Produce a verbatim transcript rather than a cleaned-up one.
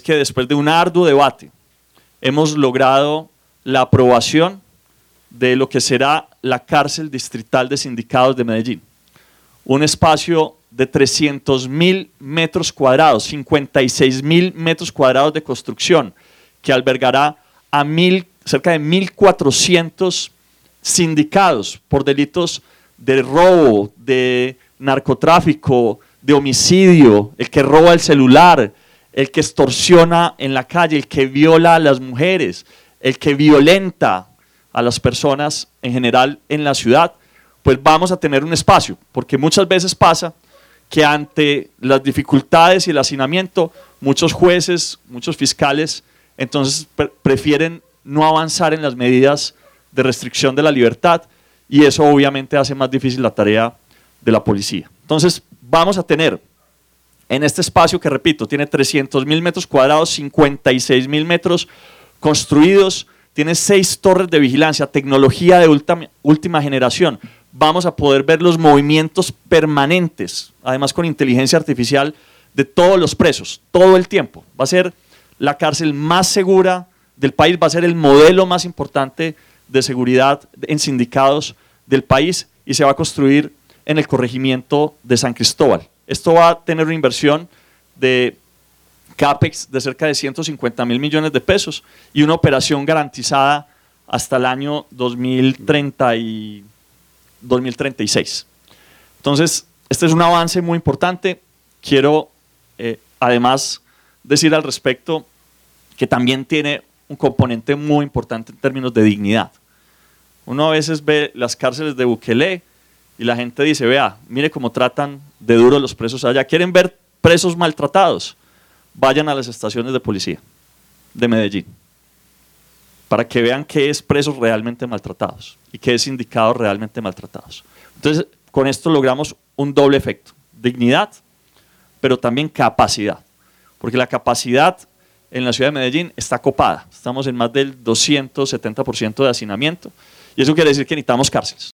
que después de un arduo debate hemos logrado la aprobación de lo que será la cárcel distrital de sindicados de Medellín. Un espacio de trescientos mil metros cuadrados, cincuenta y seis mil metros cuadrados de construcción, que albergará a mil, cerca de mil cuatrocientos sindicados por delitos de robo, de narcotráfico, de homicidio, el que roba el celular, el que extorsiona en la calle, el que viola a las mujeres, el que violenta a las personas en general en la ciudad, pues vamos a tener un espacio, porque muchas veces pasa que ante las dificultades y el hacinamiento, muchos jueces, muchos fiscales, entonces pre prefieren no avanzar en las medidas de restricción de la libertad, y eso obviamente hace más difícil la tarea de la policía. Entonces vamos a tener en este espacio, que repito, tiene trescientos mil metros cuadrados, cincuenta y seis mil metros construidos, tiene seis torres de vigilancia, tecnología de última, última generación. Vamos a poder ver los movimientos permanentes, además con inteligencia artificial, de todos los presos, todo el tiempo. Va a ser la cárcel más segura del país, va a ser el modelo más importante de seguridad en sindicados del país, y se va a construir en el corregimiento de San Cristóbal. Esto va a tener una inversión de CAPEX de cerca de ciento cincuenta mil millones de pesos y una operación garantizada hasta el año dos mil treinta y seis. Entonces, este es un avance muy importante. Quiero eh, además decir al respecto que también tiene un componente muy importante en términos de dignidad. Uno a veces ve las cárceles de Bukele y la gente dice, vea, mire cómo tratan de duro los presos allá. ¿Quieren ver presos maltratados? Vayan a las estaciones de policía de Medellín para que vean qué es presos realmente maltratados y qué es sindicados realmente maltratados. Entonces, con esto logramos un doble efecto: dignidad, pero también capacidad, porque la capacidad en la ciudad de Medellín está copada. Estamos en más del doscientos setenta por ciento de hacinamiento, y eso quiere decir que necesitamos cárceles.